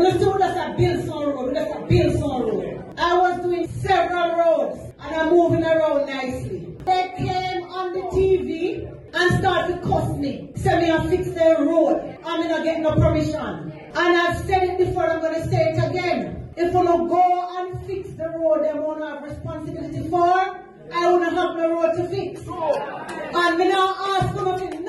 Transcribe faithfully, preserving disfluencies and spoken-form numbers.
When you see what that's a build some road, that's a build some road. I was doing several roads and I'm moving around nicely. They came on the T V and started to cuss me. Say me and fix their road. I'm not getting no permission. And I've said it before, I'm going to say it again. If you don't go and fix the road they won't have responsibility for, I won't have no road to fix. And we now ask for nothing